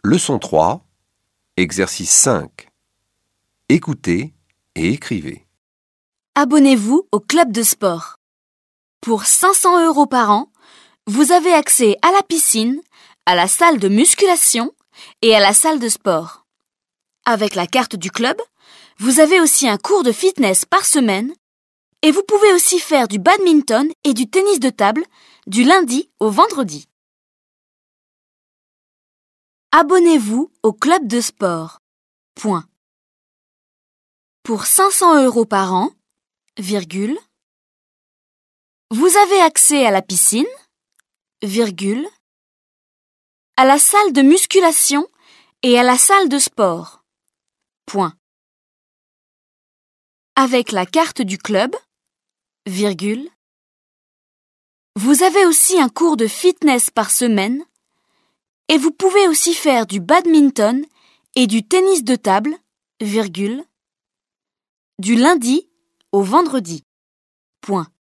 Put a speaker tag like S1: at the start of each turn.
S1: Leçon 3, exercice 5. Écoutez et écrivez.
S2: Abonnez-vous au club de sport. Pour 500 € par an, vous avez accès à la piscine, à la salle de musculation et à la salle de sport. Avec la carte du club, vous avez aussi un cours de fitness par semaine et vous pouvez aussi faire du badminton et du tennis de table du lundi au vendredi. Abonnez-vous au club de sport. Point. Pour 500 € par an, virgule, vous avez accès à la piscine, virgule, à la salle de musculation et à la salle de sport. Point. Avec la carte du club, virgule, vous avez aussi un cours de fitness par semaine et vous pouvez aussi faire du badminton et du tennis de table, virgule, du lundi au vendredi. Point.